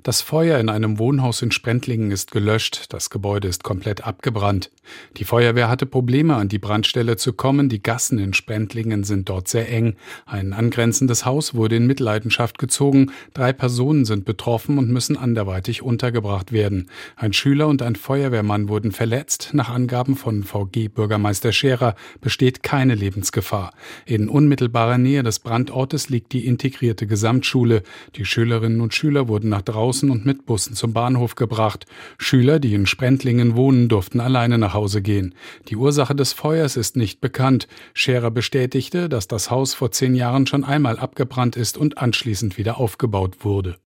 Das Feuer in einem Wohnhaus in Sprendlingen ist gelöscht, das Gebäude ist komplett abgebrannt. Die Feuerwehr hatte Probleme, an die Brandstelle zu kommen, die Gassen in Sprendlingen sind dort sehr eng. Ein angrenzendes Haus wurde in Mitleidenschaft gezogen, 3 Personen sind betroffen und müssen anderweitig untergebracht werden. Ein Schüler und ein Feuerwehrmann wurden verletzt. Nach Angaben von VG-Bürgermeister Scherer besteht keine Lebensgefahr. In unmittelbarer Nähe des Brandortes liegt die integrierte Gesamtschule. Die Schülerinnen und Schüler wurden nach draußen und mit Bussen zum Bahnhof gebracht. Schüler, die in Sprendlingen wohnen, durften alleine nach Hause gehen. Die Ursache des Feuers ist nicht bekannt. Scherer bestätigte, dass das Haus vor 10 Jahren schon einmal abgebrannt ist und anschließend wieder aufgebaut wurde.